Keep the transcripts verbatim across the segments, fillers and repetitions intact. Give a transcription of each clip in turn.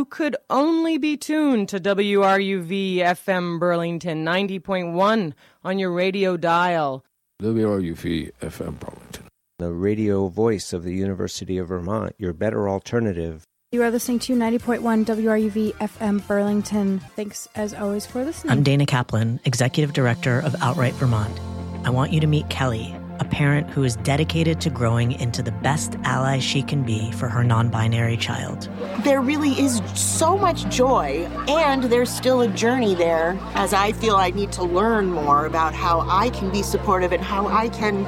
you could only be tuned to W R U V F M Burlington ninety point one on your radio dial. W R U V F M Burlington, the radio voice of the University of Vermont, your better alternative. You are listening to ninety point one W R U V F M Burlington. Thanks, as always, for listening. I'm Dana Kaplan, Executive Director of Outright Vermont. I want you to meet Kelly, a parent who is dedicated to growing into the best ally she can be for her non-binary child. There really is so much joy, and there's still a journey there, as I feel I need to learn more about how I can be supportive and how I can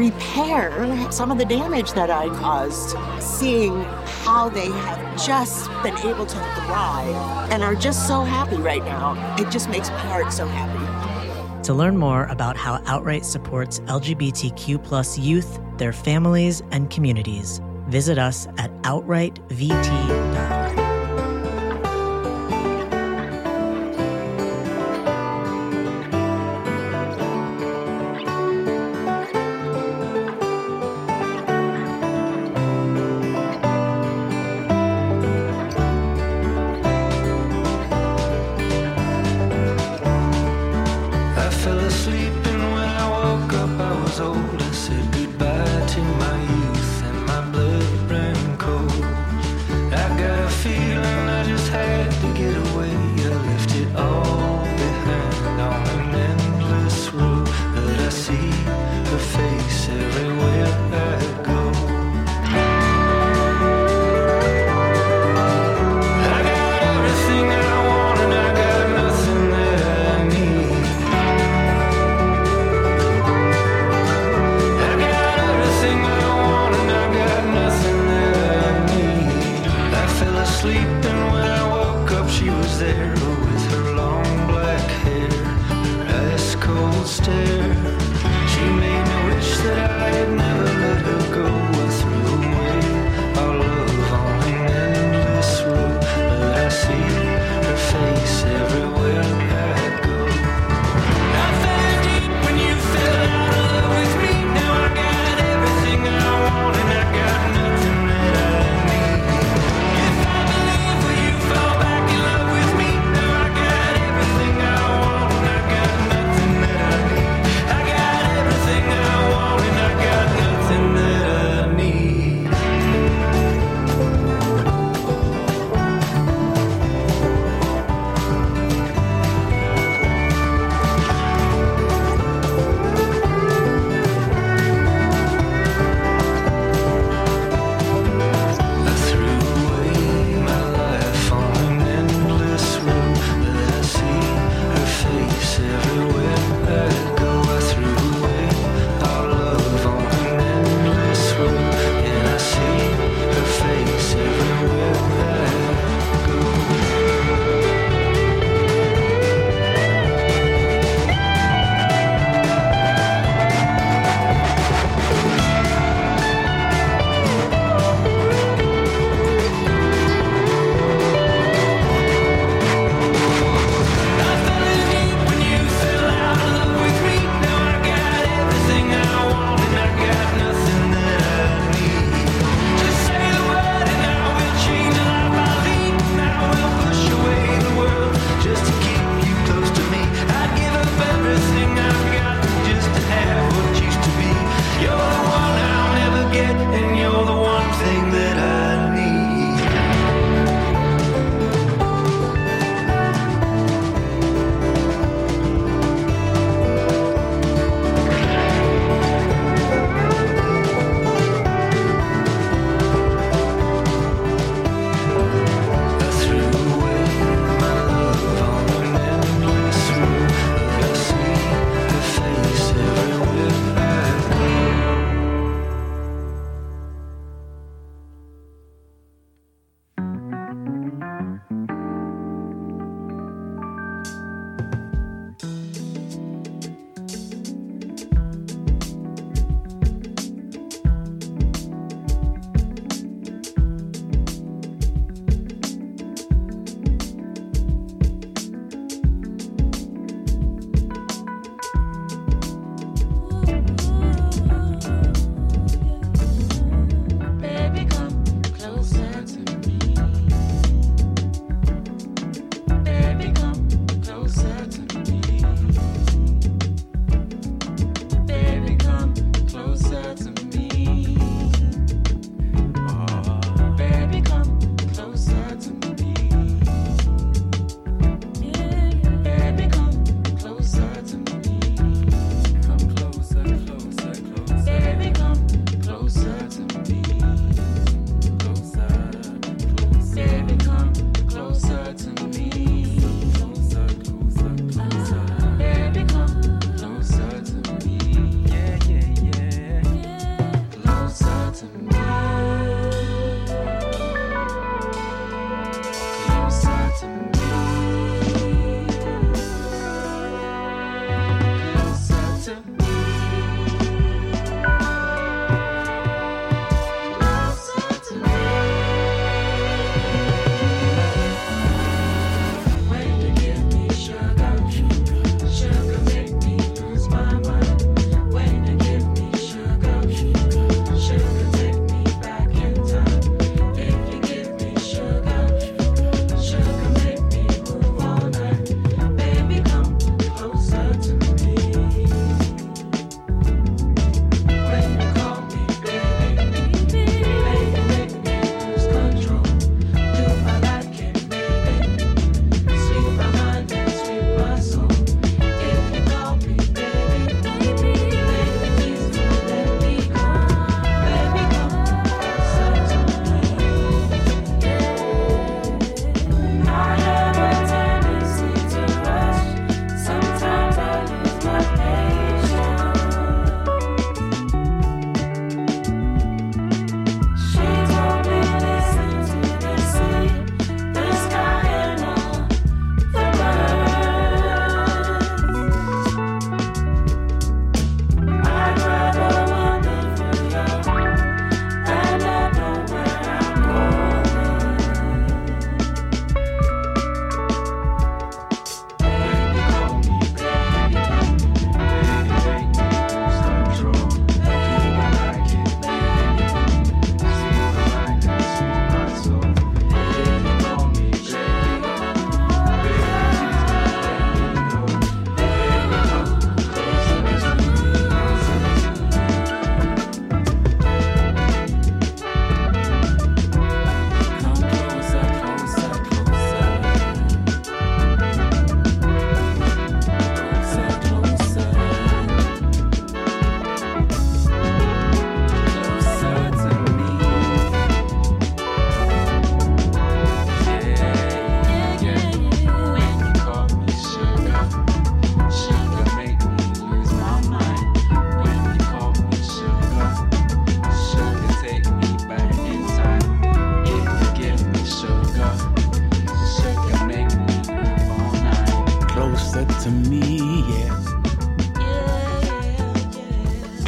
repair some of the damage that I caused. Seeing how they have just been able to thrive and are just so happy right now, it just makes my heart so happy. To learn more about how Outright supports L G B T Q plus youth, their families, and communities, visit us at outright v t dot org. Nothing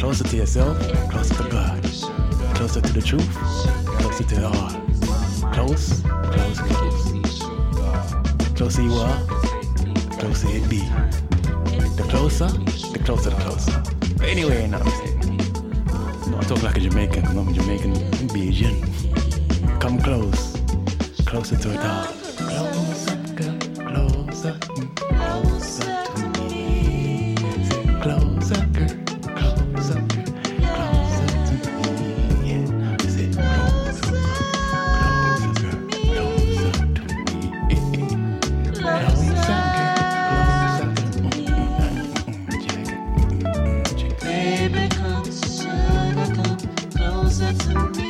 Closer to yourself, closer to God. Closer to the truth, closer to the heart. Close, close, close. Closer you are, closer it be. The closer, the closer, the closer. But anyway, you know what I'm saying? I talk like a Jamaican, because I'm a Jamaican Bajan. Come close, closer to the heart. Closer, girl, closer, closer to me. Closer, girl, closer, closer to me. Yeah, that's it. Closer, closer, closer to me. Closer, closer, baby, come, sugar, come closer to me.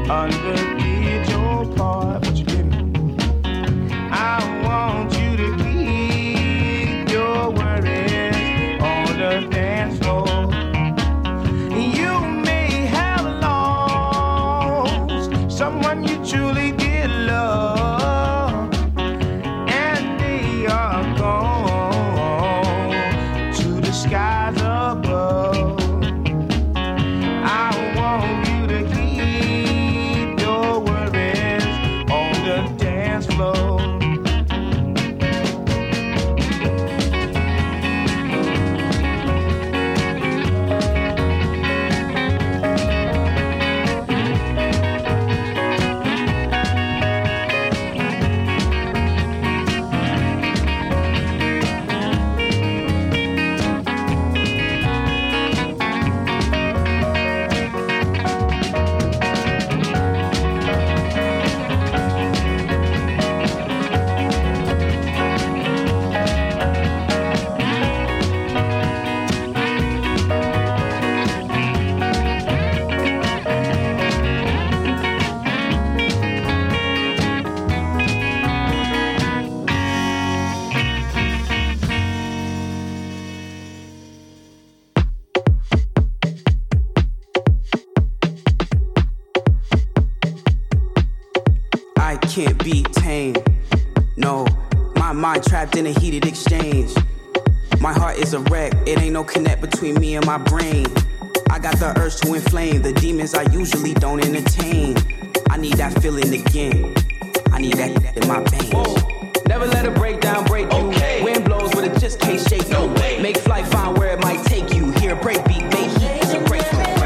underneath your part. What you getting? I want you to keep your worries on the dance floor. You may have lost someone you truly did love, and they are gone to the skies above. I want you to keep your worries on the dance floor. I can't be tamed. No, my mind trapped in a heated exchange. My heart is a wreck. It ain't no connect between me and my brain. I got the urge to inflame the demons I usually don't entertain. I need that feeling again. I need that in my veins. Whoa. Never let a breakdown break you. Okay. Wind blows, but it just can't shake no you. Way. Make flight, find where it might take you. Hear a break beat, make heat, it's a break from break.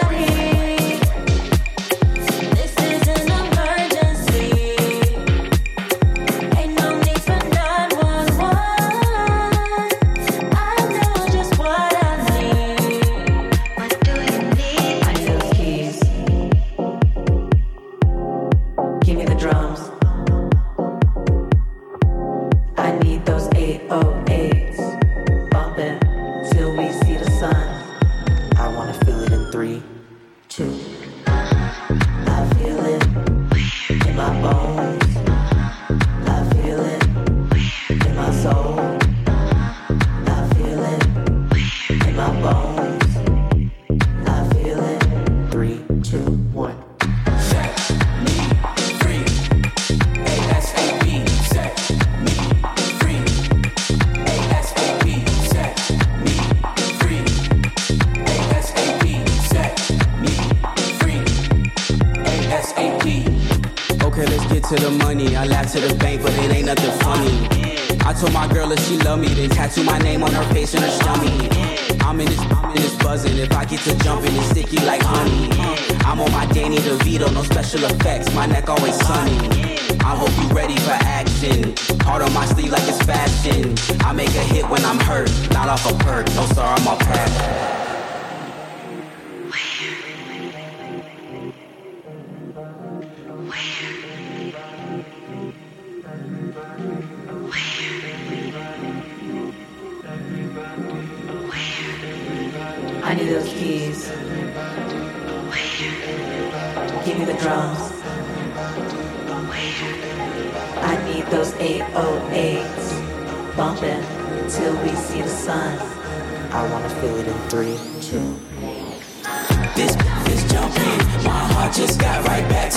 To the money, I laugh to the bank, but it ain't nothing funny. I told my girl if she love me, then tattoo my name on her face and her stomach. I'm in this, I'm in this buzzing. If I get to jumping, it's sticky like honey. I'm on my Danny DeVito, no special effects. My neck always sunny. I hope you ready for action. Heart on my sleeve like it's fashion. I make a hit when I'm hurt, not off a perk. No sir, I'm off path. I need those keys. Give me the drums. I need those eight oh eights. Bumping till we see the sun. I wanna feel it in three, two. This is jumping. My heart just got right back